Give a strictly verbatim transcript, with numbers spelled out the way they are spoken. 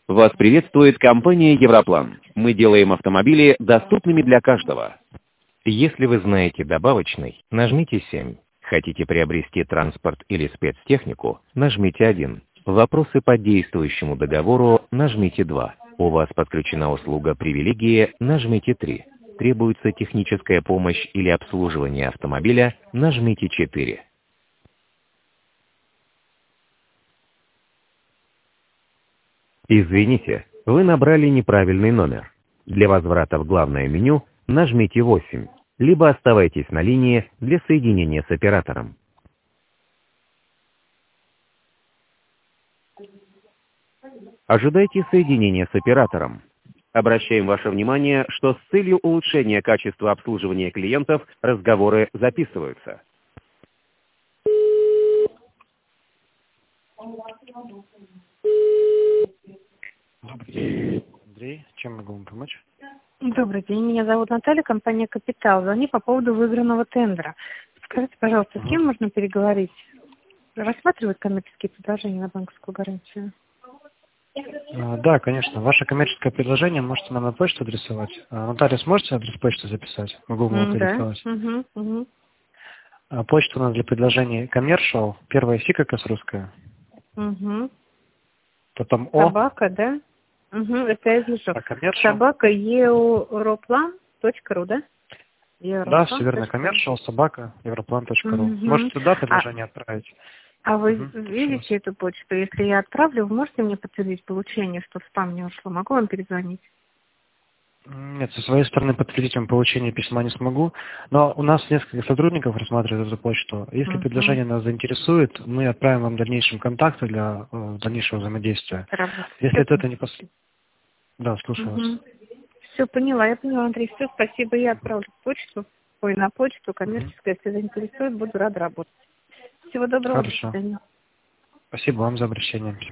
Вас приветствует компания «Европлан». Мы делаем автомобили доступными для каждого. Если вы знаете добавочный, нажмите семь. Хотите приобрести транспорт или спецтехнику, нажмите один. Вопросы по действующему договору, нажмите два. У вас подключена услуга «Привилегии», нажмите три. Требуется техническая помощь или обслуживание автомобиля, нажмите четыре. Извините, вы набрали неправильный номер. Для возврата в главное меню нажмите восемь, либо оставайтесь на линии для соединения с оператором. Ожидайте соединения с оператором. Обращаем ваше внимание, что с целью улучшения качества обслуживания клиентов разговоры записываются. Добрый день, Андрей. Чем могу вам помочь? Добрый день, меня зовут Наталья, компания «Капитал». Звоню по поводу выигранного тендера. Скажите, пожалуйста, с кем можно переговорить? Рассматривают коммерческие предложения на банковскую гарантию? А, да, конечно. Ваше коммерческое предложение можете нам на почту адресовать. А, Наталья, сможете адрес почты записать? Могу вам это Да. рисовать. Угу, угу. А, почта у нас для предложений commercial, первая си как раз русская, Угу. потом О, Собака, да? Угу, это я вижу. а commercial. Собака европлан точка ру, да? Да, все верно. Commercial, собака, европлан точка ру. Угу. Можете туда А, предложение отправить. а вы Угу. видите эту почту? Если я отправлю, вы можете мне подтвердить получение, что в спам не ушло? Могу вам перезвонить? Нет, со своей стороны подтвердить вам получение письма не смогу, но у нас несколько сотрудников рассматривают эту почту. Если Угу. предложение нас заинтересует, мы отправим вам в дальнейшем контакты для э, дальнейшего взаимодействия. Работа. Если это, это не пос... Да, слушаю вас. Угу. Все, поняла, я поняла, Андрей. Все, спасибо, я отправлю почту. Ой, на почту, коммерческая, если заинтересует, буду рада работать. Всего доброго, до Хорошо. свидания. Спасибо вам за обращение.